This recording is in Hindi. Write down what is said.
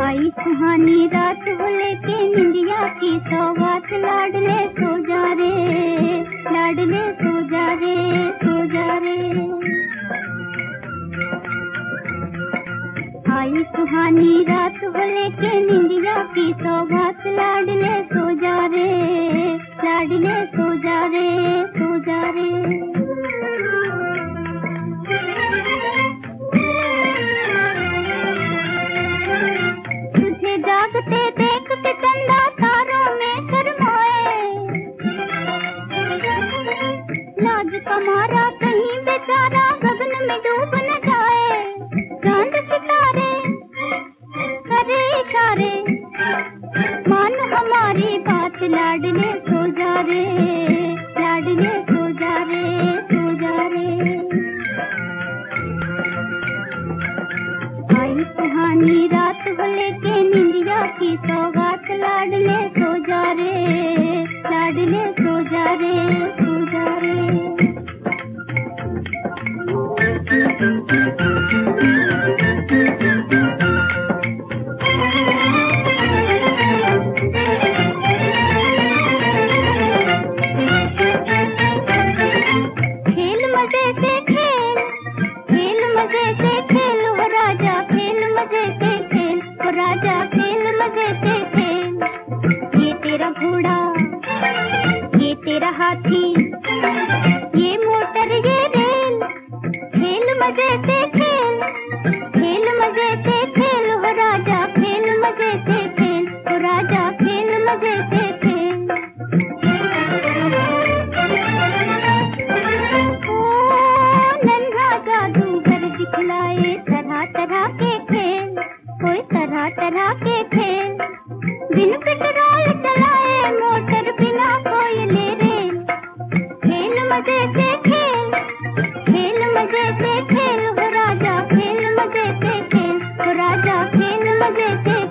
आई सुहानी रात हो लेके निंदिया की सौगात, लाडले सो जा रे, लाडले सो जा रे, सो जा रे। आई सुहानी रात हो लेके निंदिया की सौगात, लाडले सो जा रे, लाडले सो जा रे, सो जा रे। जागते देख के चंदा तारों में शर्माए, लाज का मारा कहीं बेचारा गगन में डूब न जाए। चांद सितारे करे इशारे, मान हमारी बात, लाडले सो जा रे, लाडले सो जा रे, सो जा रे। आई सुहानी रात हो लेके निंदिया की सौगात, लाडले सो जा रे, लाडले सो जा रे, सो जा रे। खेल मजे से खेल, खेल मजे से खेल, हो राजा खेल मजे से खेल, हो राजा खेल मजे से खेल। ये तेरा घोड़ा, ये तेरा हाथी, ये मोटर ये रेल, खेल मजे से खेल, खेल मजे से खेल, हो राजा खेल मजे से खेल, हो राजा खेल मजे से खेल। ओ नन्हा जादूगर दिखलाए तरह तरह के खेल, कोई तरह तरह के खेल। बिन पेट्रोल चलाए मोटर, बिना कोयले रेल, खेल मजे से खेल, खेल मजे से खेल, हो राजा खेल मजे से खेल, हो राजा खेल मजे से